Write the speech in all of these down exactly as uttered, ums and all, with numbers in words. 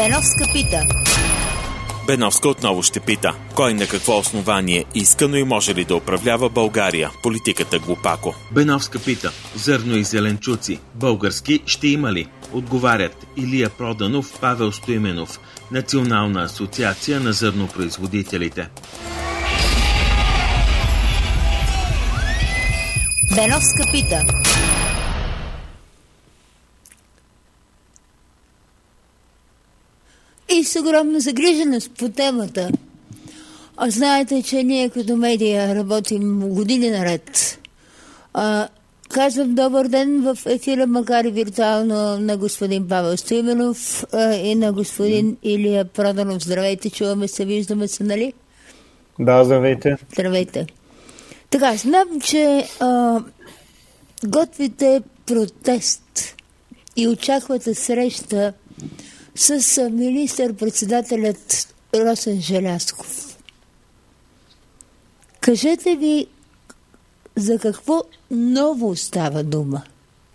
Беновска пита. Беновска отново ще пита. Кой на какво основание искано и може ли да управлява България? Политиката глупако. Беновска пита. Зърно и зеленчуци. Български ще има ли? Отговарят Илия Проданов, Павел Стоименов. Национална асоциация на зърнопроизводителите. Беновска пита. И с огромна загриженост по темата. А знаете, че ние като медия работим години наред. А, казвам добър ден в ефира, макар и виртуално, на господин Павел Стоименов а, и на господин Илия Проданов. Здравейте, чуваме се, виждаме се, нали? Да, здравейте. Здравейте. Така, знам, че а, готвите протест и очаквате среща с министър-председателят Росен Желязков. Кажете ви, за какво ново става дума?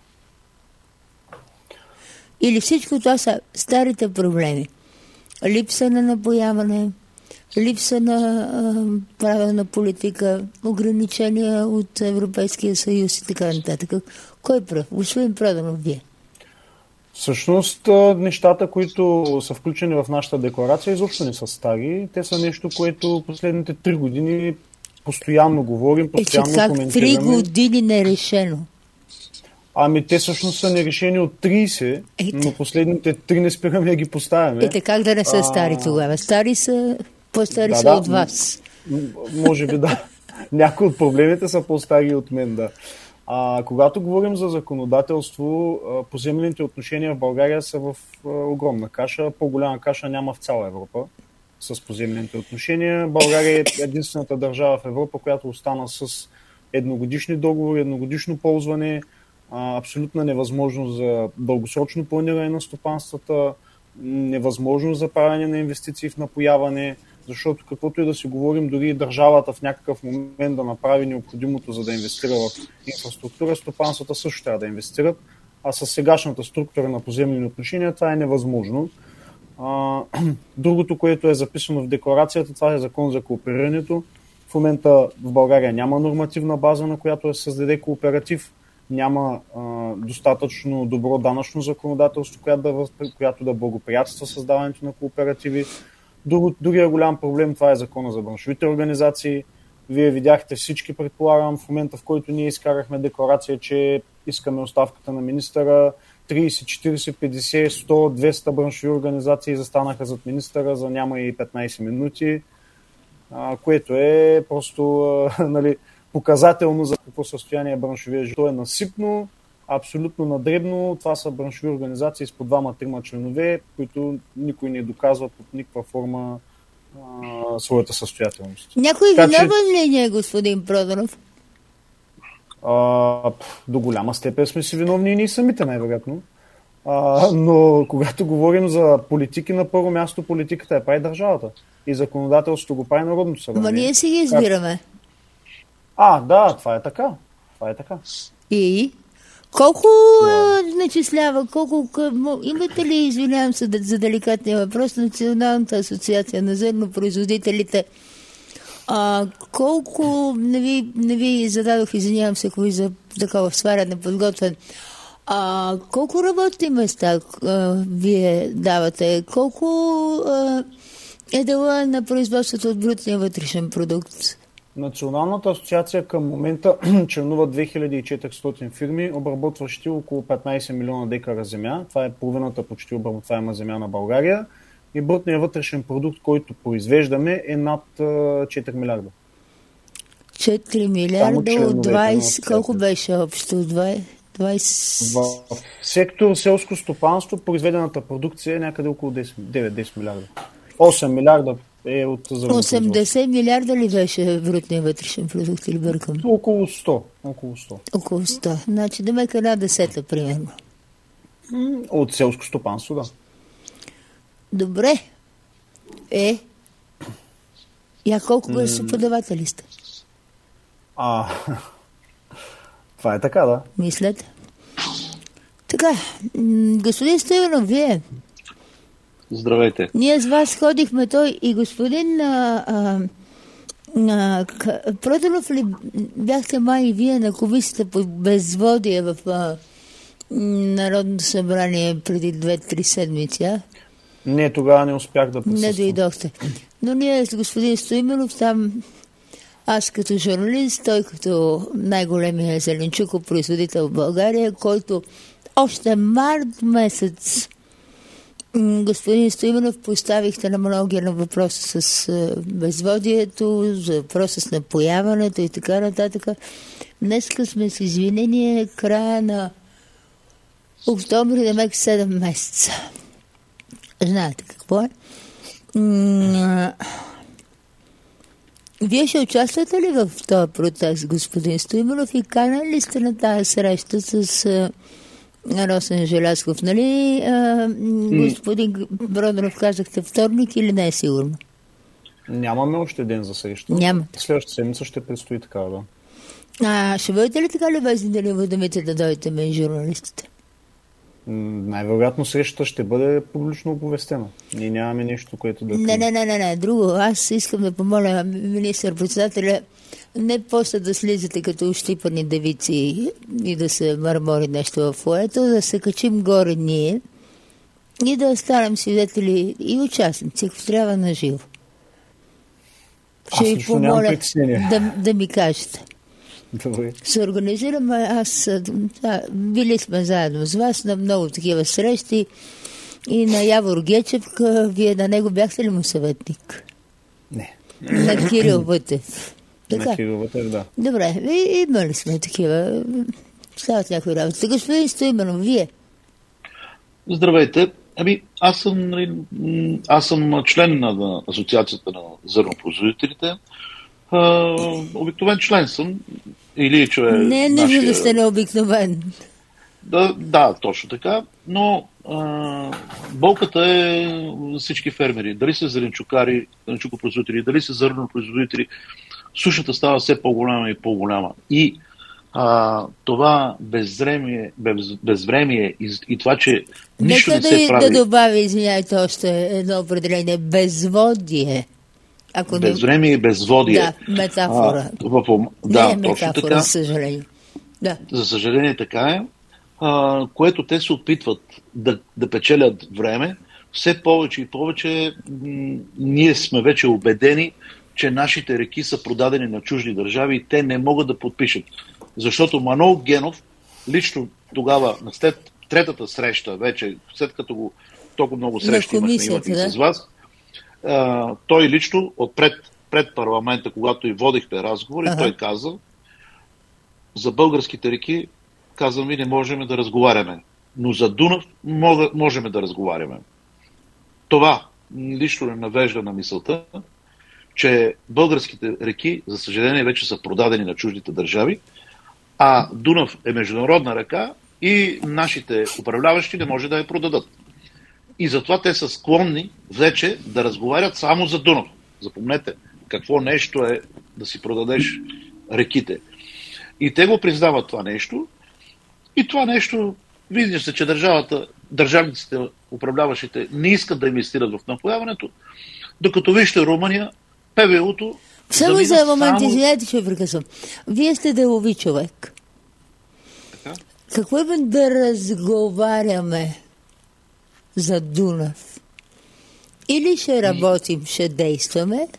Или всичко това са старите проблеми? Липса на напояване, липса на а, правилна политика, ограничения от Европейския съюз и така нататък. Кой прав? Господин Проданов, вие. Всъщност, нещата, които са включени в нашата декларация, изобщо не са стари. Те са нещо, което последните три години постоянно говорим, постоянно е, че как коментираме. Три години нерешено? Ами те всъщност са нерешени от трийсет, Ете. но последните три не спираме да ги поставяме. Ете, как да не са стари тогава? Стари са, по-стари да, са да, от вас. Може би да. Някои от проблемите са по-стари от мен, да. А, когато говорим за законодателство, поземлените отношения в България са в а, огромна каша. По-голяма каша няма в цяла Европа с поземлените отношения. България е единствената държава в Европа, която остана с едногодишни договори, едногодишно ползване, а, абсолютна невъзможност за дългосрочно планиране на стопанствата, невъзможност за правене на инвестиции в напояване, защото каквото и да си говорим, дори държавата в някакъв момент да направи необходимото, за да инвестира в инфраструктура, стопанствата също трябва да инвестират, а с сегашната структура на поземлени отношения това е невъзможно. А, другото, което е записано в декларацията, това е закон за кооперирането. В момента в България няма нормативна база, на която да се създаде кооператив, няма а, достатъчно добро данъчно законодателство, която да, която да благоприятства създаването на кооперативи. Другия голям проблем, това е закона за браншовите организации. Вие видяхте всички, предполагам, в момента, в който ние изкарахме декларация, че искаме оставката на министъра, трийсет, четирийсет, петдесет, сто, двеста браншови организации застанаха зад министъра за няма и петнайсет минути, което е просто нали, показателно за какво състояние е браншовия живот. То е насипно, абсолютно надребно. Това са браншови организации с по двама-трима членове, които никой не доказва под никаква форма а, своята състоятелност. Някой виновен ли не е, господин Проданов? А, до голяма степен сме си виновни и ние самите, най-вероятно. А, но когато говорим за политики, на първо място политиката е прави държавата. И законодателството го прави Народното събрание. Ма ние си ги избираме. А, да, това е така. Това е така. И? Колко yeah. начислява, колко имате ли, извинявам се за деликатния въпрос, Националната асоциация на зърнопроизводителите, а, колко, не ви, не ви зададох, извинявам се, кои за такова сваряне подготвен, а, колко работни места а, вие давате, колко а, е дела на производството от брутния вътрешен продукт? Националната асоциация към момента членува две хиляди и четиристотин фирми, обработващи около петнайсет милиона декара земя. Това е половината почти обработваема земя на България. И брутният вътрешен продукт, който произвеждаме, е над четири милиарда. четири милиарда от двайсет, колко беше общо? двайсет... В сектор селско стопанство произведената продукция е някъде около девет-десет милиарда. осем милиарда е от осемдесет милиарда ли беше брутния вътрешен продукт или бъркам? Около сто. Около сто. Около сто. Значи да ме една десета, примерно. От селско стопанство, да. Добре. Е. Я колко гласоподаватели сте? А, това е така, да. Мислете. Така, господин Стоименов, вие Здравейте. Ние с вас ходихме, той и господин а, а, а, Проданов ли бяхте май и вие на комисията по безводие в а, Народното събрание преди две-три седмици, а? Не, тогава не успях да присъствам. Не дойдохте. Но ние с господин Стоименов там, аз като журналист, той като най-големия зеленчукопроизводител в България, който още март месец господин Стоименов поставихте на многия на въпроса с безводието, за въпроса с напояването и така нататък. Днеска сме с извинение края на октомври, демек седем месеца. Знаете какво е? Вие ще участвате ли в този протест, господин Стоименов, и канали ли сте на тази среща с а, Росен Желязков? Нали, а, господин Проданов, казахте вторник или не е сигурно? Нямаме още ден за среща. Нямате. Следващата седмица ще предстои такава, да. А, ще бъдете ли така любезни да ли уведомите да дойдете мен журналистите? Най-вероятно срещата ще бъде публично оповестена. Ние нямаме нещо, което да... Не, не, не, не, не, друго. Аз искам да помоля министър-председателя не после да слизате като ощипани девици и да се мърмори нещо в фоето, да се качим горе ние и да станем свидетели и участници, ако трябва на живо. Ще ви помоля да, да ми кажете. Добре. Се организираме, аз да, били сме заедно с вас на много такива срещи и на Явор Гечев, вие на него бяхте ли му съветник? Не. На Кирил Вътев. На Кирил Вътев, да. Добре, и, имали сме такива. Стават някои работи. Господин Стоименов, вие? Здравейте. Ами, аз съм, аз съм член на Асоциацията на зърнопроизводителите. Обикновен член съм. Или, че не е нужно да сте необикновен. Да, да, точно така. Но а, болката е всички фермери. Дали са зеленчукари, зеленчукопроизводители, дали са зърнопроизводители, сушата става все по-голяма и по-голяма. И а, това безвремие, без, безвремие и, и това, че нищо Нека не се да, прави... да добавя, извиняйте, още едно определение. Безводие. Ако безвремие и безводие. Да, метафора. А, в, да, не е метафора, точно така. за съжаление. Да. За съжаление така е. А, което те се опитват да, да печелят време. Все повече и повече м- ние сме вече убедени, че нашите реки са продадени на чужди държави и те не могат да подпишат. Защото Манол Генов лично тогава, след третата среща, вече след като го толкова много срещи имахме да? с вас, а, той лично отпред пред парламента, когато и водихме разговори, ага. той каза, за българските реки, казвам ви, не можем да разговаряме. Но за Дунав мога, можем да разговаряме. Това лично не навежда на мисълта, че българските реки, за съжаление, вече са продадени на чуждите държави, а Дунав е международна река и нашите управляващи не може да я продадат. И затова те са склонни вече да разговарят само за Дунав. Запомнете, какво нещо е да си продадеш реките. И те го признават това нещо. И това нещо, вижда се, че държавата, държавниците, управляващите не искат да инвестират в напояването, докато вижте Румъния, ПВУ-то... Само за момент, само... извинете, че прекъсвам. Вие сте делови човек. Така? Какво е да разговаряме за Дунав? Или ще работим, ще действаме,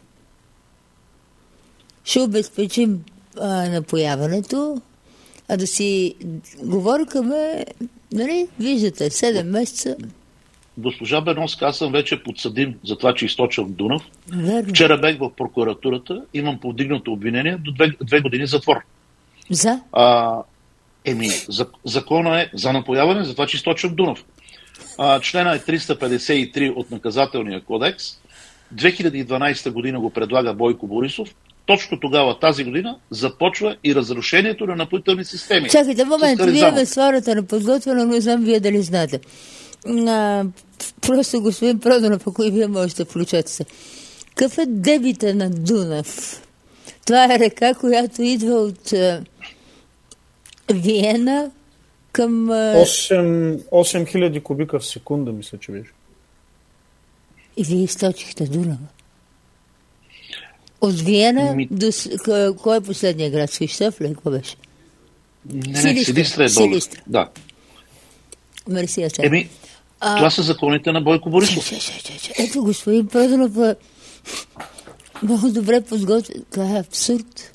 ще обезпечим а, напояването, а да си говорихме, нали, виждате, седем месеца. Госпожа Берновска, аз съм вече подсъдим за това, че източвам Дунав. Верно. Вчера бех в прокуратурата, имам повдигнато обвинение до две, две години затвор. За? А, еми, за, закона е за напояване, за това, че източвам Дунав. А, члена е триста петдесет и три от наказателния кодекс. две хиляди и дванадесета година го предлага Бойко Борисов. Точно тогава, тази година, започва и разрушението на напоителни системи. Чакайте момент, вие без хората на подготвено, не знам вие дали знаете. А, просто господин Проданов, ако и вие можете да включате се. Какъв е дебита на Дунав? Това е река, която идва от а, Виена към... А... осем хиляди кубика в секунда, мисля, че беше. И вие източихте Дунава. От Виена Ми... до... Кой е последния град? Свищов ли? Какво беше? Не, не, Силистра е българска. Да. Мерси, Еми, а... това са законите на Бойко Борисов. Че, че, че, че. Ето, господин Проданов, много добре подготвя. Това е абсурд.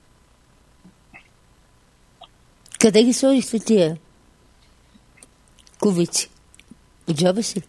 Къде ги сложихте тия кувици? От джоба си?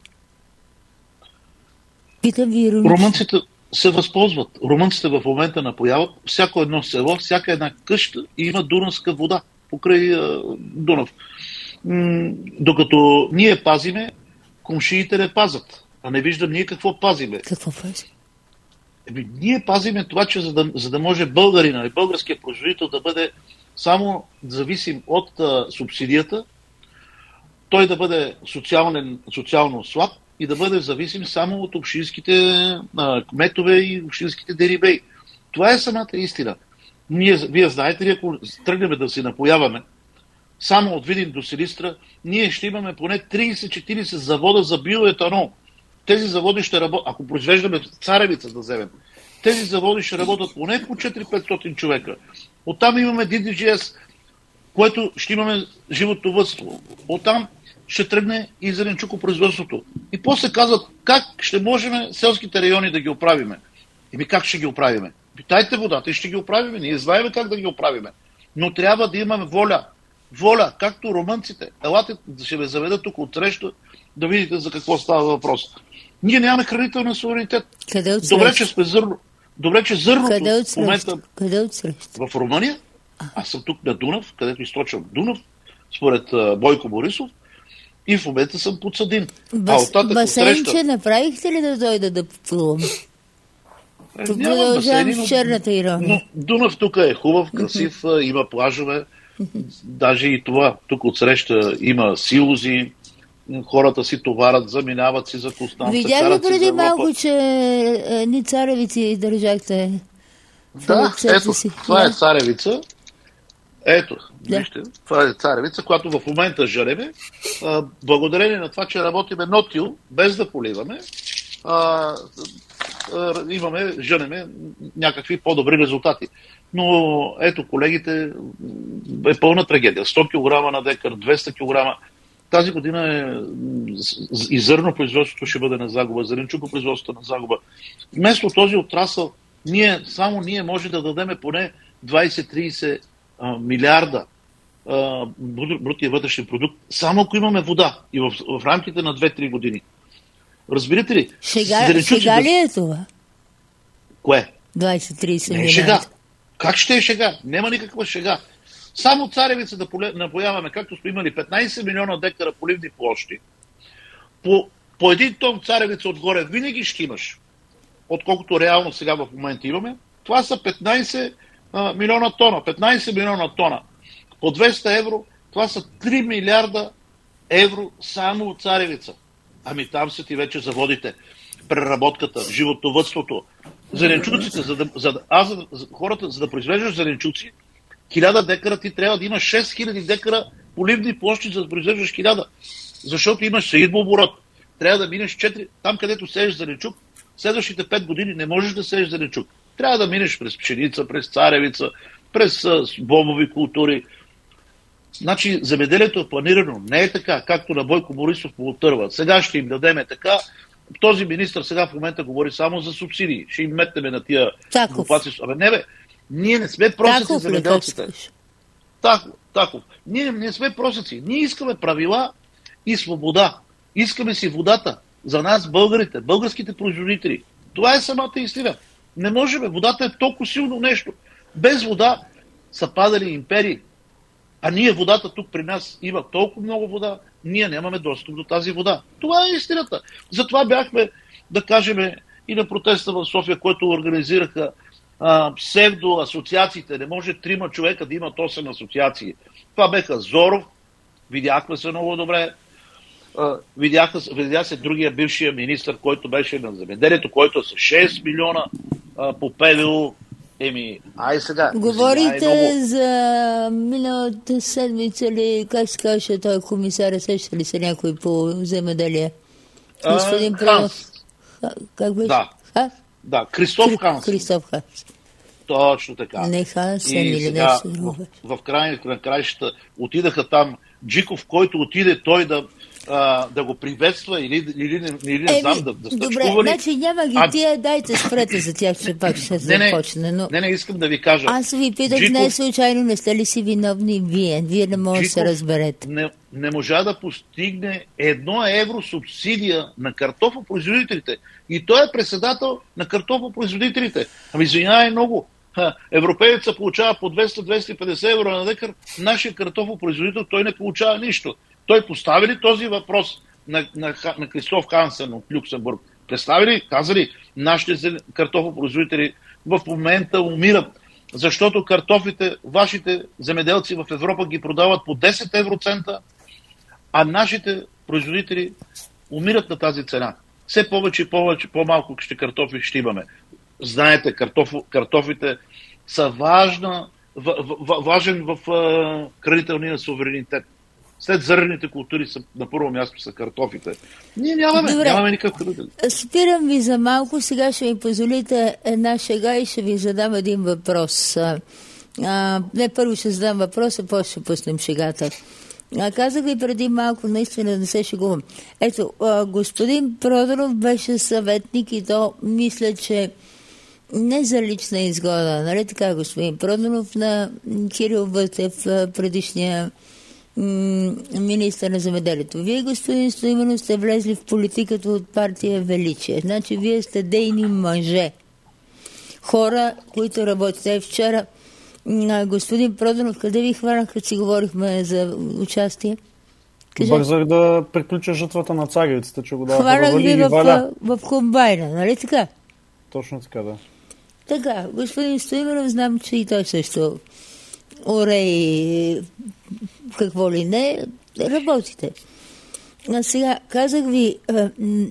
Питам ви иронично. Румънците се възползват. Румънците в момента напояват всяко едно село, всяка една къща и има дунавска вода покрай а, Дунав. М- докато ние пазиме, комшиите не пазят. А не виждам ние какво пазиме. Какво пазим? Еми, ние пазиме това, че за да, за да може българина и българския производител да бъде само зависим от а, субсидията, той да бъде социален, социално слаб и да бъде зависим само от общинските а, кметове и общинските дерибеи. Това е самата истина. Ние, вие знаете ли, ако тръгнем да си напояваме само от Видин до Силистра, ние ще имаме поне трийсет-четирийсет завода за биоетанол. Тези заводи ще работят, ако произвеждаме царевица да вземем, тези заводи ще работят поне по четири-петстотин човека. Оттам имаме Ди Ди Джи Ес, което ще имаме животновъдство. Оттам ще тръгне и зеленчукопроизводството. И после казват, как ще можем селските райони да ги оправиме. Еми как ще ги оправиме? Питайте водата и ще ги оправиме. Ние знаем как да ги оправиме. Но трябва да имаме воля. Воля, както румънците. Елате, ще ме заведа тук от среща, да видите за какво става въпрос. Ние нямаме хранителен суверенитет. Къде от Добре, че сме зърно. Добре, че зърното Къде в момента... Къде от среща? В Румъния. Аз съм тук на Дунав, където източвам Дунав, според uh, Бойко Борисов. И в момента съм подсъдим. Бас, басейнче среща... направихте ли да дойда да плувам? Е, тук продължавам в черната ирония. Но Дунав тук е хубав, красив, има плажове. Даже и това. Тук отсреща има силози. Хората си товарят, заминават си за Констанца. Видя ли преди малко, че ни царевици държахте? Да, ето, си. Това е царевица. Ето, да. Вижте, това е царевица, която в момента жареме. А, благодарение на това, че работиме нотил, без да поливаме, а, а, имаме, жанеме някакви по-добри резултати. Но ето, колегите, е пълна трагедия. сто килограма на декар, двеста килограма. Тази година е, и зърнопроизводството ще бъде на загуба, зеленчукопроизводството на загуба. Вместо този отрасъл, ние, само ние може да дадем поне двайсет-трийсет а, милиарда а, брутния вътрешен продукт, само ако имаме вода и в, в рамките на две-три години. Разбирате ли? Шега, шега ли е това? Кое? двайсет-трийсет милиарда. Не е шега. Как ще е шега? Няма никаква шега. Само царевица да напояваме, както сме имали петнайсет милиона декара поливни площи, по, по един тон царевица отгоре винаги ще имаш, отколкото реално сега в момента имаме. Това са петнайсет а, милиона тона. петнайсет милиона тона. По двеста евро, това са три милиарда евро само от царевица. Ами там са ти вече заводите, преработката, животновъдството, зеленчуците. За да, за да, аз, за, за, хората, за да произвеждаш зеленчуци, хиляда декара ти трябва да имаш шест хиляди декара поливни площи, за да произвеждаш хиляда. Защото имаш сеидбооборот. Трябва да минеш четири... Там, където сееш зеленчук, следващите пет години не можеш да сееш зеленчук. Трябва да минеш през пшеница, през царевица, през а, бобови култури. Значи, земеделието е планирано. Не е така, както на Бойко Борисов по отърва. Сега ще им дадеме така. Този министър сега в момента говори само за субсидии. Ще им метнеме на тия глупаци. Абе, не бе. Ние не сме просеци земеделците. Таков, таков. Ние не сме просеци. Ние искаме правила и свобода. Искаме си водата. За нас, българите, българските производители. Това е самата истина. Не можем. Водата е толкова силно нещо. Без вода са падали империи. А ние водата тук при нас има толкова много вода, ние нямаме достъп до тази вода. Това е истината. Затова бяхме, да кажем, и на протеста в София, който организираха а, псевдоасоциациите. Не може трима човека да имат осем асоциации. Това беха Зоров, видяхме се много добре. А, видяха, видя се другия бившия министър, който беше на земеделието, който е с шест милиона а, по П В У. Еми, ай сега. Говорите много... за миналата седмица ли, как се каже той комисар, сеща ли се някой по земеделие? Господин Ханс. Как беше? Да. А? Да, Кристоф Кри... Хансен. Кристоф Хансен. Точно така. Не Хансен и или сега, нещо друго. В, в край на краищата отидаха там Джиков, който отиде той да, а, да го приветства или, или, или, или не знам, да, да добре, стъчкували. значи няма ги а... тия, дайте спрете за тях, че пак ще не, не, започне. Но... Не, не, искам да ви кажа. Аз ви питах, Джиков... не случайно, не сте ли си виновни вие? Вие не може да се разберете. Не, не можа да постигне едно евро субсидия на картофопроизводителите. И той е председател на картофопроизводителите. Ами извинявай много. Европееца получава по двеста до двеста и петдесет евро на декар, нашия картофопроизводител той не получава нищо. Той постави ли този въпрос на, на, на Кристоф Хансен от Люксембург? Представи ли, каза ли, нашите картофопроизводители в момента умират, защото картофите, вашите земеделци в Европа ги продават по десет евроцента, а нашите производители умират на тази цена. Все повече и повече, по-малко ще картофи ще имаме. Знаете, картоф, картофите са важна, в, в, важен в uh, хранителния суверенитет. След зърнените култури са, на първо място са картофите. Ние нямаме, Добре. нямаме никакъв хранител. Спирам ви за малко. Сега ще ми позволите една шега и ще ви задам един въпрос. А, не, първо ще задам въпроса, после ще пуснем шегата. А, казах ви преди малко, наистина да не се шегувам. Ето, а, господин Проданов беше съветник и то мисля, че не за лична изгода, нали така, господин Проданов, на Кирил Вътев, предишния м- министър на земеделието. Вие, господин Стоименов, сте влезли в политиката от партия Величие. Значи, вие сте дейни мъже. Хора, които работите. Вчера, м- господин Проданов, къде ви хванах, като си говорихме за участие? Кажа. Бързах да приключа жътвата на царевицата, че го дава. Хванах ви в, в, в комбайна, нали така? Точно така, да. Така, господин Стоименов, знам, че и той също оре и какво ли не, работите. А сега, казах ви, а, м-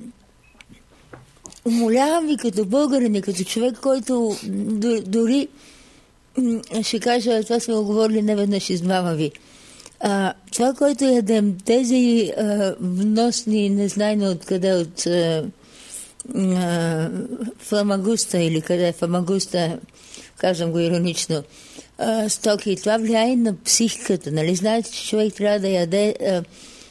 умолявам ви като българин и като човек, който дори м- ще кажа, това сме оговорили неведнъж, измама ви. А, това, което ядем, тези а, вносни, незнайно откъде, от а, а, Фламагуста или къде е Фламагуста, казвам го иронично, а, стоки, това влияе на психиката. Нали знаете, че човек трябва да яде а,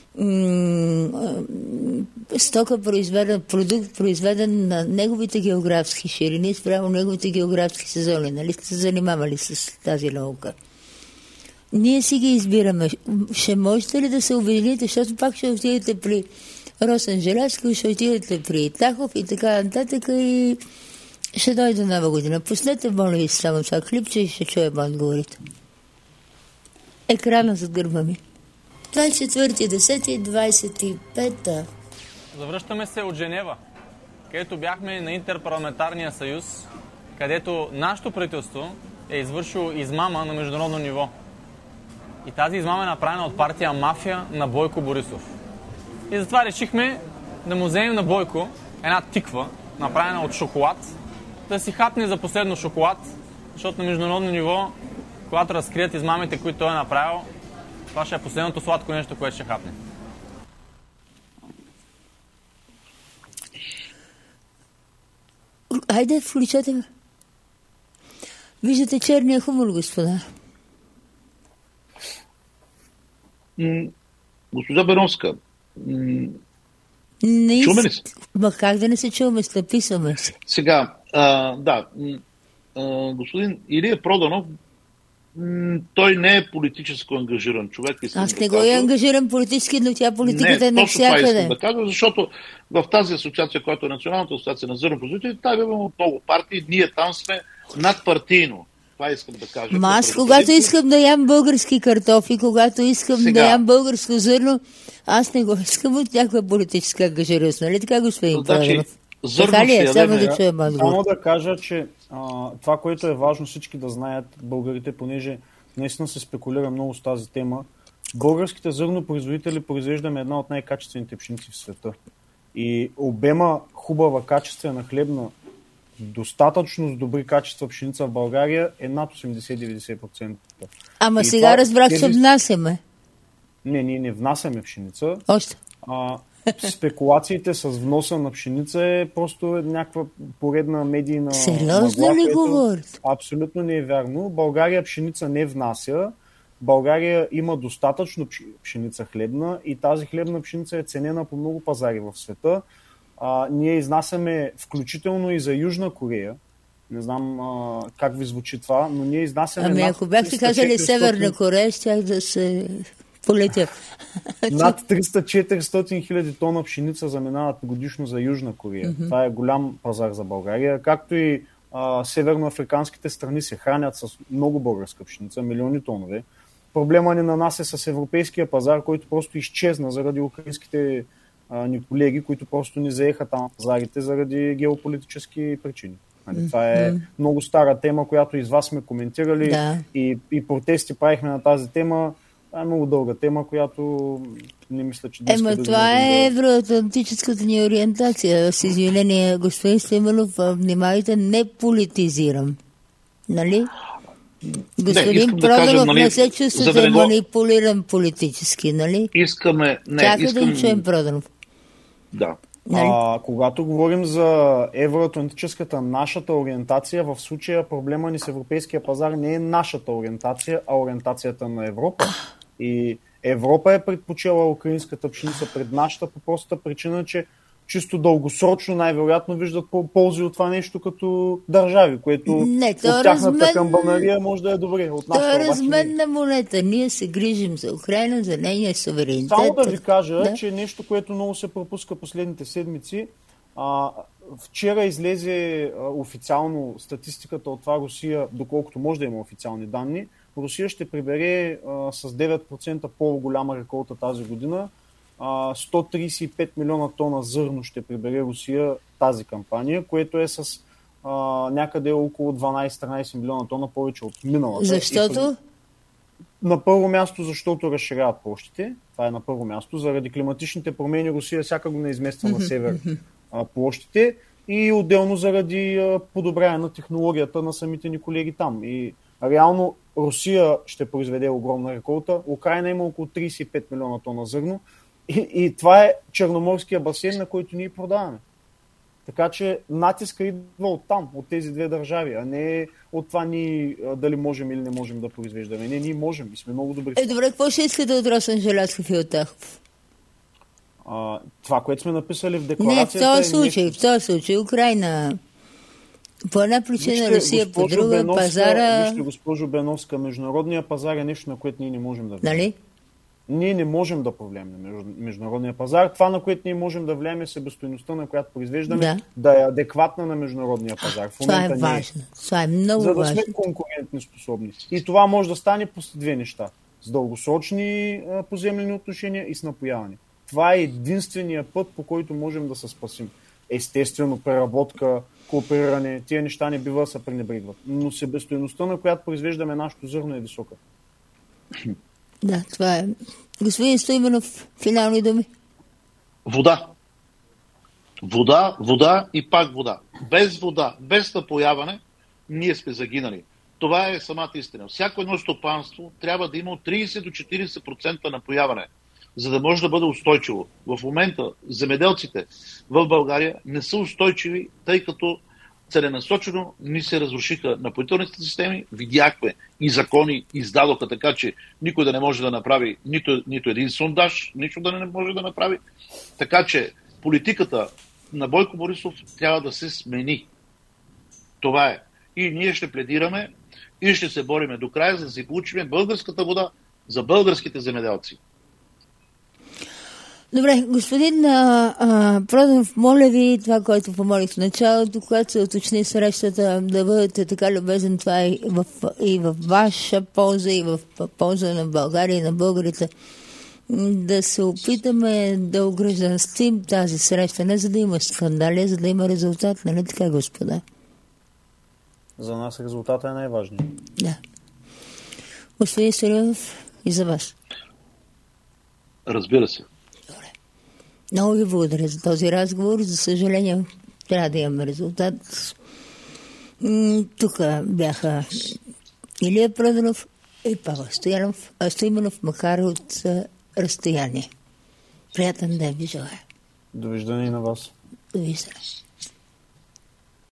м- а, стока произведен, продукт произведен на неговите географски ширини, спрямо неговите географски сезони. Нали сте се занимавали с тази наука? Ние си ги избираме. Ще можете ли да се обедините, защото пак ще отидете при Росен Желязко, ще отидете при Тахов и така нататък и ще дойде нова година. Пуснете, моля ви, само това клипче и ще чуем отговорите. Екрана зад гърба ми. двадесет и четвърти десети двадесет и пета. Завръщаме се от Женева, където бяхме на Интерпарламентарния съюз, където нашето правителство е извършило измама на международно ниво. И тази измама е направена от партия Мафия на Бойко Борисов. И затова решихме да му вземем на Бойко една тиква, направена от шоколад, да си хапне за последно шоколад, защото на международно ниво, когато разкрият измамите, които той е направил, това ще е последното сладко нещо, което ще хапне. Айде, включете ме. Виждате черния хумор, господа. Госпожа Беновска, не чуме ли се? Ма как да не се чуваме, стъписваме се. Сега, а, да, а, господин Илия Проданов, м, той не е политически ангажиран човек. Аз да не го е ангажиран политически, но тя политиката е навсякъде. Да кажа, защото в тази асоциация, която е Националната асоциация на зърнопроизводители, там имаме много партии, ние там сме надпартийно. Това искам да кажа. Ма аз, когато искам да ям български картофи, когато искам Сега... да ям българско зърно, аз не го искам от някаква политическа ангажираност. Нали така, господин Проданов? Така ли е? Само да чуем отговор. Само да кажа, че а, това, което е важно всички да знаят българите, понеже наистина се спекулира много с тази тема, българските зърнопроизводители произвеждаме една от най-качествените пшеници в света. И обема хубава, качествена, хлебна, достатъчно с добри качества пшеница в България е над осемдесет до деветдесет процента. Ама и сега това, разбрах, тези... че внасяме. Не, ние не внасяме пшеница. Още? А, спекулациите с вноса на пшеница е просто някаква поредна медийна... Сериозно мъгла, ли което говорят? Абсолютно не е вярно. България пшеница не внася. България има достатъчно пшеница хлебна и тази хлебна пшеница е ценена по много пазари в света. А, ние изнасяме включително и за Южна Корея. Не знам а, как ви звучи това, но ние изнасяме... Ами ако бяхте казали Северна Корея, щях да се полетя. Над триста-четиристотин хиляди тона пшеница заминават годишно за Южна Корея. Mm-hmm. Това е голям пазар за България. Както и а, северноафриканските страни се хранят с много българска пшеница, милиони тонове. Проблема ни на нас е с европейския пазар, който просто изчезна заради украинските а, ни колеги, които просто не заеха там пазарите заради геополитически причини. Нали, това е mm-hmm. много стара тема, която и с вас сме коментирали да. и, и протести правихме на тази тема. Това е много дълга тема, която не мисля, че... Ема да това да е евроатлантическата ни ориентация. С извинение, господин Стоименов, внимавайте, не политизирам. Нали? Господин не, Проданов, да кажа, нали, не се чувствате да не го... манипулиран политически, нали? Искаме... Не, Чакай искам... да чуем Проданов. Да. А, когато говорим за евроатлантическата нашата ориентация, в случая проблема ни с европейския пазар не е нашата ориентация, а ориентацията на Европа. И Европа е предпочела украинската пшеница пред нашата по простата причина, че чисто дългосрочно най-вероятно виждат ползи от това нещо като държави, което не, от тяхната размен... камбанария може да е добре. От това е разменна монета. Ние се грижим за Украина, за нейния суверенитет. Само да ви кажа, да? че нещо, което много се пропуска последните седмици, а, вчера излезе а, официално статистиката от това Русия, доколкото може да има официални данни, Русия ще прибере а, с девет процента по-голяма реколта тази година. сто тридесет и пет милиона тона зърно ще прибере Русия тази кампания, което е с а, някъде около дванадесет-тринадесет милиона тона повече от миналата. Защото? На първо място, защото разширяват площите. Това е на първо място. Заради климатичните промени Русия всяка година измества на север а, площите и отделно заради а, подобряване на технологията на самите ни колеги там. И реално Русия ще произведе огромна реколта. Украйна има около тридесет и пет милиона тона зърно. И, и това е черноморския басейн, на който ние продаваме. Така че натиска идва от там, от тези две държави, а не от това ние дали можем или не можем да произвеждаме. Не, ние можем и сме много добри. Е, добре, какво ще искате от Росен Желязков и от Тахов? А, това, което сме написали в декларацията... Не, в този случай, нещо... в този случай, Украйна... По една причина вижте, Русия, по друга Беновска, пазара... Вижте, госпожо Беновска, международния пазар е нещо, на което ние не можем да влияем. Нали? Ние не можем да повлияем на международния пазар. Това, на което ние можем да влияем, е себестойността, на която произвеждаме, да, да е адекватна на международния пазар. В това е важно. Е. Това е много важно. важно. За да сме конкурентни способни. И това може да стане по две неща. С дългосрочни а, поземлени отношения и с напояване. Това е единствения път, по който можем да се спасим. Естествено, преработка, коопериране, тия неща не бива да се пренебрегват. Но себестойността, на която произвеждаме нашето зърно, е висока. Да, това е. Господин Стоименов, финални думи. Вода. Вода, вода и пак вода. Без вода, без напояване, ние сме загинали. Това е самата истина. Всяко едно стопанство трябва да има от тридесет до четиридесет процента напояване, за да може да бъде устойчиво. В момента земеделците в България не са устойчиви, тъй като целенасочено ни се разрушиха напоителните системи, видяхме и закони издадоха така, че никой да не може да направи нито, нито един сондаж, нищо да не може да направи. Така че политиката на Бойко Борисов трябва да се смени. Това е. И ние ще пледираме и ще се бориме до края, за да си получим българската вода за българските земеделци. Добре, господин а, а, Проданов, моля ви това, което помолих в началото, когато се уточни срещата, да бъдете така любезен, това и в, и в ваша полза, и в полза на България и на българите, да се опитаме да огражданствим тази среща, не за да има скандали, за да има резултат, нали така, господа? За нас резултата е най-важният. Да. Господин Стоименов, и за вас. Разбира се. Много ви благодаря за този разговор. За съжаление, трябва да имаме резултат. Тук бяха Илия Проданов и Павел Стоименов, Стоименов, макар от разстояние. Приятен ден ви желая. Довиждане и на вас. Довиждане.